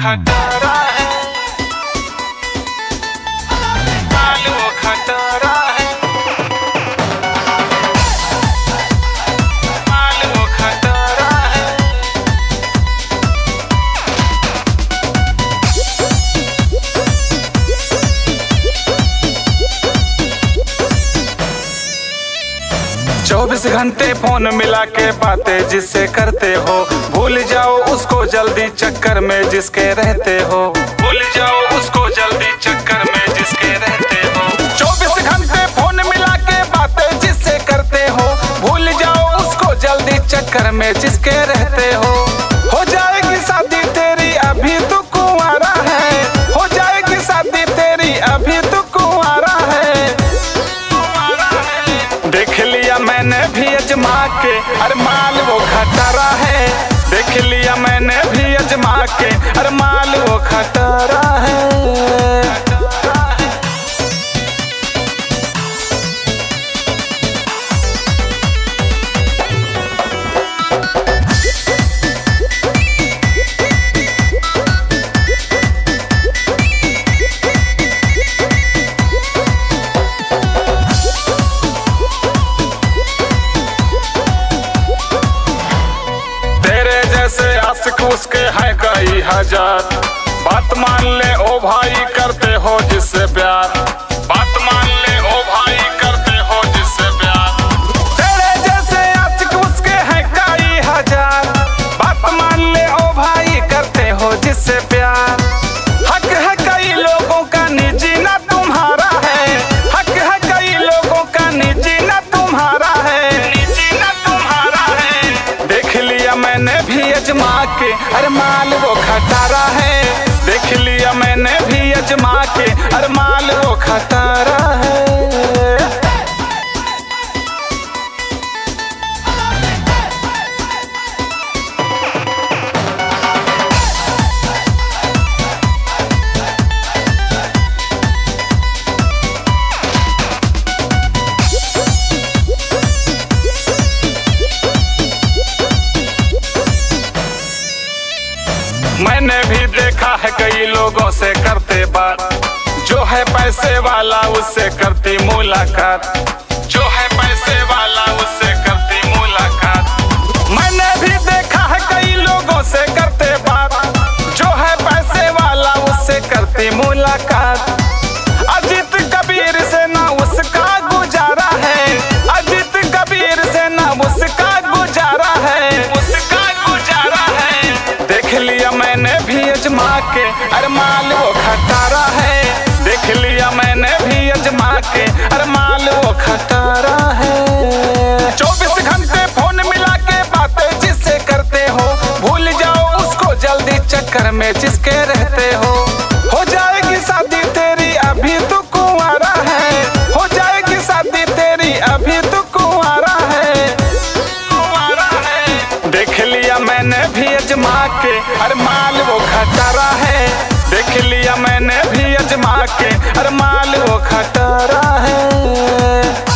खतरा है, माल वो खतरा है, माल वो खतरा है। 24 घंटे फोन मिला के बातें जिससे करते हो, भूल जाओ उसको जल्दी चक्कर में जिसके रहते हो, भूल जाओ उसको जल्दी चक्कर में जिसके रहते हो। 24 घंटे फोन मिला के बातें जिससे करते हो, भूल जाओ उसको जल्दी चक्कर में जिसके रहते हो जाएगी शादी तेरी अभी तो कुंवारा है, हो जाएगी शादी तेरी अभी तो कुंवारा है। देख लिया मैंने भी अजमा के, अरे माल वो खतरा है, देख लिया मैंने भी अजमा के, अरे माल वो खतरा है। आशिक उसके है कई हजार, बात मान ले ओ भाई करते हो जिससे प्यार, बात मान ले ओ भाई करते हो जिससे प्यार। तेरे जैसे आशिक उसके है कई हजार, बात मान ले ओ भाई करते हो जिससे प्यार। हक है कई लोगों का निजी ना तुम्हारा है, हक है कई लोगों का निजी ना तुम्हारा है, निजी ना तुम्हारा है। देख लिया मैंने भी अजमा के, अरे माल वो खतरा है, देख लिया मैंने भी अजमा के, अरे माल वो खतरा है। मैंने भी देखा है कई लोगों से करते बात, जो है पैसे वाला उससे करती मुलाकात, जो है पैसे वाला उससे करती मुलाकात। मैंने भी देखा है कई लोगों से करते बात, जो है पैसे वाला उससे करती मुलाकात। अजीत कबीर से ना उसका गुजारा है, अजीत कबीर से ना उसका गुजारा है, उसका गुजारा है। देख लिया मैंने भी अजमा के, अरे माल वो खतरा है, देख लिया मैंने भी अजमा के, अरे माल वो खतरा है। 24 घंटे फोन मिला के बातें जिससे करते हो, भूल जाओ उसको जल्दी चक्कर में जिसके रहते हो जाएगी शादी तेरी अभी तो कुंवारा है, हो जाएगी शादी तेरी अभी तो कुंवारा है, कुंवारा है। देख लिया मैंने भी अजमा के, अरे माल वो खतरा है, देख लिया मैंने भी अजमा के, अरे माल वो खतरा है।